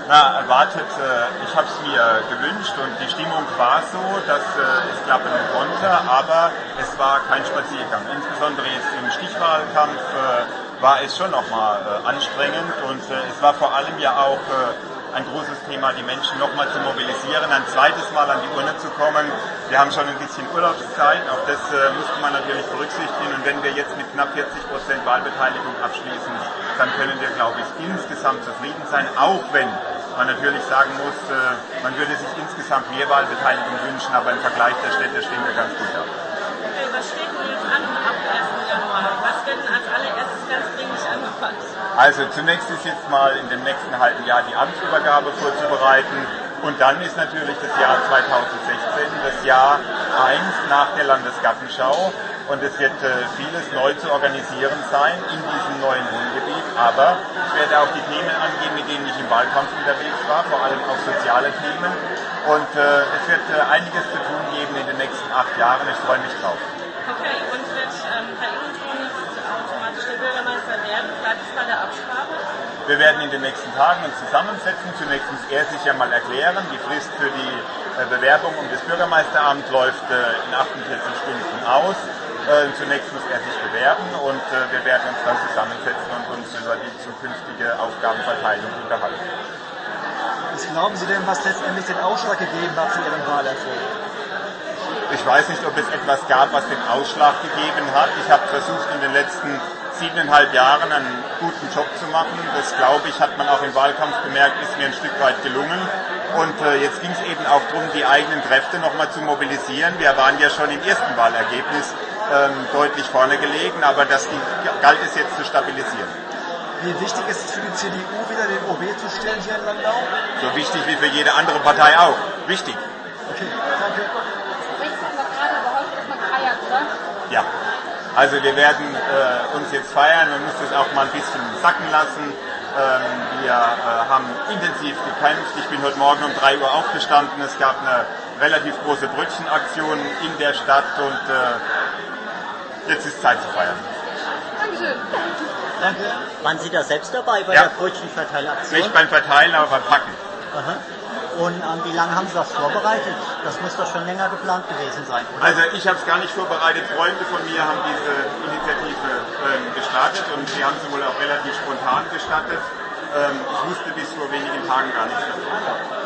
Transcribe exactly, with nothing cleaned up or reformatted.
Na, erwartet, äh, ich habe es mir gewünscht und die Stimmung war so, dass äh, es klappen konnte, aber es war kein Spaziergang. Insbesondere jetzt im Stichwahlkampf äh, war es schon nochmal äh, anstrengend und äh, es war vor allem ja auch äh, ein großes Thema, die Menschen nochmal zu mobilisieren, ein zweites Mal an die Urne zu kommen. Wir haben schon ein bisschen Urlaubszeit, auch das äh, musste man natürlich berücksichtigen und wenn wir jetzt mit knapp vierzig Prozent Wahlbeteiligung abschließen, dann können wir, glaube ich, insgesamt zufrieden sein, auch wenn man natürlich sagen muss, äh, man würde sich insgesamt mehr Wahlbeteiligung wünschen, aber im Vergleich der Städte stehen wir ganz gut da. Okay, was steht denn jetzt an ab ersten Januar? Was wird denn als allererstes ganz dringlich angepackt? Also zunächst ist jetzt mal in dem nächsten halben Jahr die Amtsübergabe vorzubereiten und dann ist natürlich das Jahr zweitausendsechzehn, das Jahr eins nach der Landesgartenschau. Und es wird äh, vieles neu zu organisieren sein in diesem neuen Wohngebiet. Aber ich werde auch die Themen angehen, mit denen ich im Wahlkampf unterwegs war, vor allem auch soziale Themen. Und äh, es wird äh, einiges zu tun geben in den nächsten acht Jahren. Ich freue mich drauf. Okay, und wird ähm, Herr Ingenton automatisch der Bürgermeister werden? Bleibt es bei der Absprache? Wir werden in den nächsten Tagen uns zusammensetzen. Zunächst muss er sich ja mal erklären. Die Frist für die äh, Bewerbung um das Bürgermeisteramt läuft äh, in achtundvierzig Stunden aus. Äh, zunächst muss er sich bewerben und äh, wir werden uns dann zusammensetzen und uns über die zukünftige Aufgabenverteilung unterhalten. Was glauben Sie denn, was letztendlich den Ausschlag gegeben hat für Ihren Wahlerfolg? Ich weiß nicht, ob es etwas gab, was den Ausschlag gegeben hat. Ich habe versucht, in den letzten siebeneinhalb Jahren einen guten Job zu machen. Das, glaube ich, hat man auch im Wahlkampf gemerkt, ist mir ein Stück weit gelungen. Und äh, jetzt ging es eben auch darum, die eigenen Kräfte nochmal zu mobilisieren. Wir waren ja schon im ersten Wahlergebnis ähm, deutlich vorne gelegen, aber das galt es jetzt zu stabilisieren. Wie wichtig ist es für die C D U, wieder den O B zu stellen hier in Landau? So wichtig wie für jede andere Partei auch. Wichtig. Okay, danke. Ja, also wir werden äh, uns jetzt feiern, man muss das auch mal ein bisschen sacken lassen. Ähm, wir äh, haben intensiv gekämpft. Ich bin heute Morgen um drei Uhr aufgestanden. Es gab eine relativ große Brötchenaktion in der Stadt und äh, jetzt ist Zeit zu feiern. Dankeschön. Danke. Waren Sie da selbst dabei bei ja. der Brötchenverteilaktion? Nicht beim Verteilen, aber beim Packen. Aha. Und ähm, wie lange haben Sie das vorbereitet? Das muss doch schon länger geplant gewesen sein, oder? Also ich habe es gar nicht vorbereitet. Freunde von mir haben diese Initiative ähm, gestartet und sie haben sie wohl auch relativ spontan gestartet. Ähm, ich wusste bis vor wenigen Tagen gar nichts davon.